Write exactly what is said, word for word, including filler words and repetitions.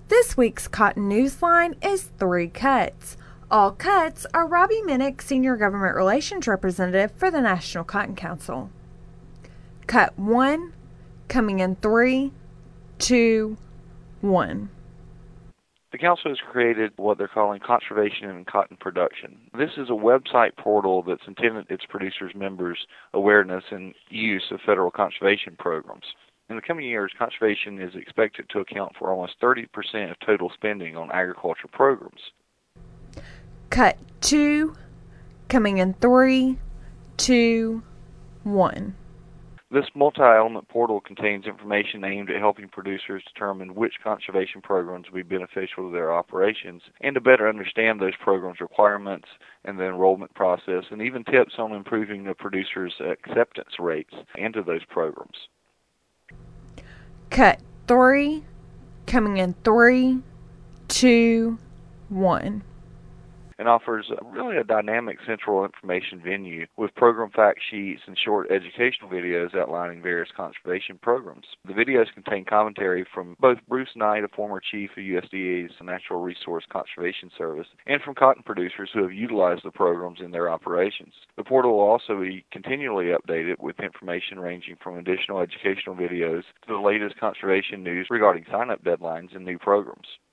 This week's Cotton Newsline is three cuts. All cuts are Robbie Minnick, Senior Government Relations Representative for the National Cotton Council. Cut one, coming in three, two, one. The Council has created what they're calling Conservation and Cotton Production. This is a website portal that's intended its producers' members' awareness and use of federal conservation programs. In the coming years, conservation is expected to account for almost thirty percent of total spending on agriculture programs. Cut two, coming in three, two, one. This multi-element portal contains information aimed at helping producers determine which conservation programs will be beneficial to their operations and to better understand those programs' requirements and the enrollment process, and even tips on improving the producers' acceptance rates into those programs. Cut three, coming in three, two, one. And offers really a dynamic central information venue with program fact sheets and short educational videos outlining various conservation programs. The videos contain commentary from both Bruce Knight, a former chief of U S D A's Natural Resource Conservation Service, and from cotton producers who have utilized the programs in their operations. The portal will also be continually updated with information ranging from additional educational videos to the latest conservation news regarding sign-up deadlines and new programs.